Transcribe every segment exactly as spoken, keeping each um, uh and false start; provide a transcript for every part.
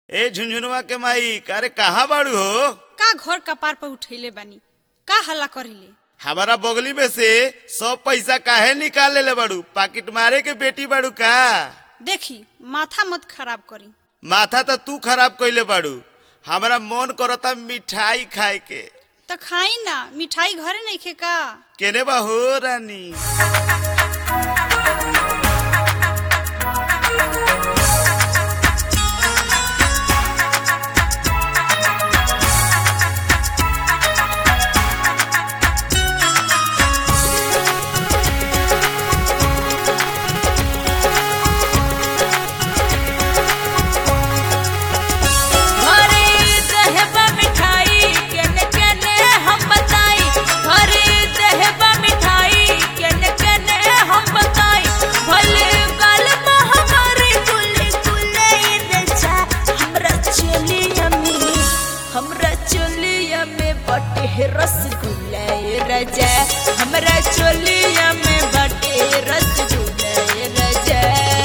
ए झुंझुनवा के माई अरे कहाँ बाड़ू हो? का घर कपार पर उठैले बानी, का हल्ला करिले? हमारा बगली में से सब पैसा काहे निकाल ले बाड़ू? पाकिट मारे के बेटी बाड़ू का? देखी माथा मत खराब करी। माथा तो तू खराब कइले बाड़ू। हमारा मन करता मिठाई खाए के। तो खाई ना, मिठाई घरे नहीं खे का? केने बा हो रानी? रसगुल्ला राजा हमरा चोलिया में बाटे रसगुल्ला राजा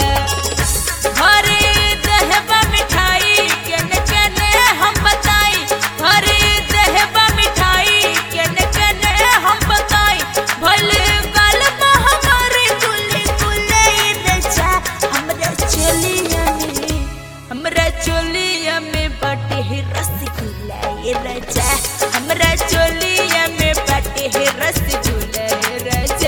हरे दहबा मिठाई केने केने हम बताई हरे दहबा मिठाई केने केने हम बताई भले गाल हमारे गुल्ले गुल्ले राजा हमरा चोलिया में हमरा चोलिया में बाटे रसगुल्ला राजा हमरा चोलिया में बाटे है रसगुल्ला राजा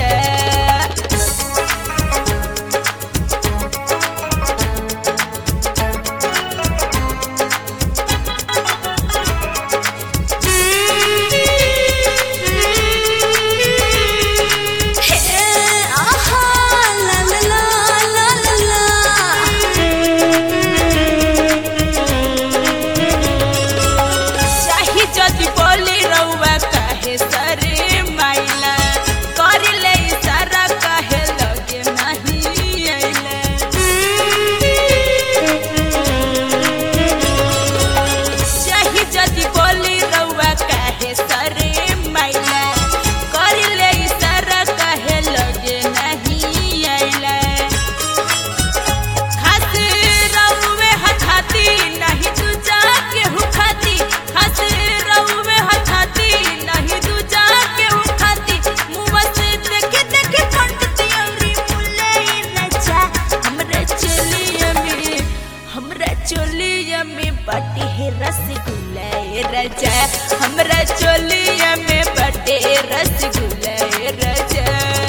चोलिया में बाटे है रसगुल्ला राजा हमरा चोलिया में बाटे रसगुल्ला राजा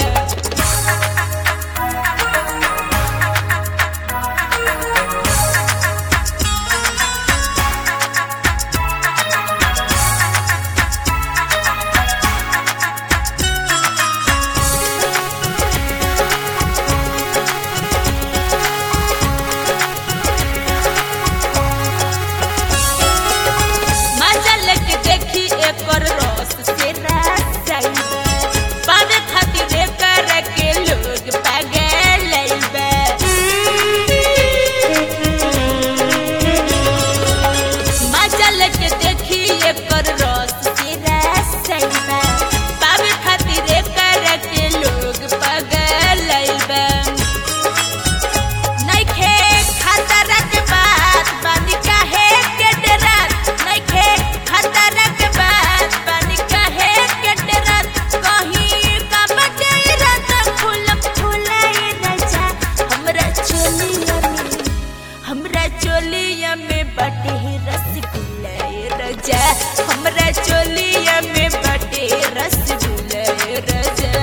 चोलिया में बाटे रसगुल्ला राजा हमरा चोलिया में बाटे रसगुल्ला राजा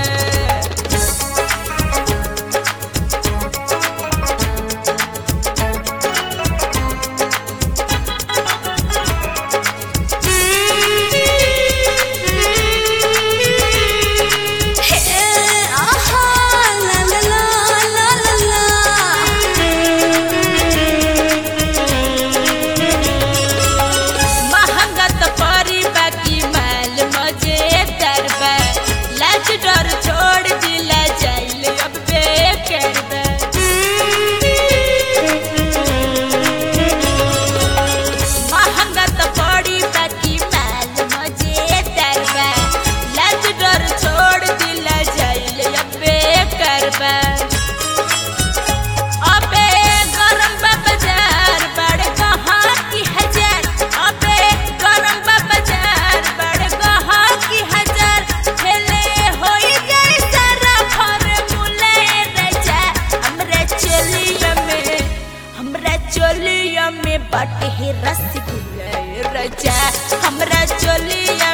चोलिया में बाटे रसगुल्ला ए राजा हमरा चोलिया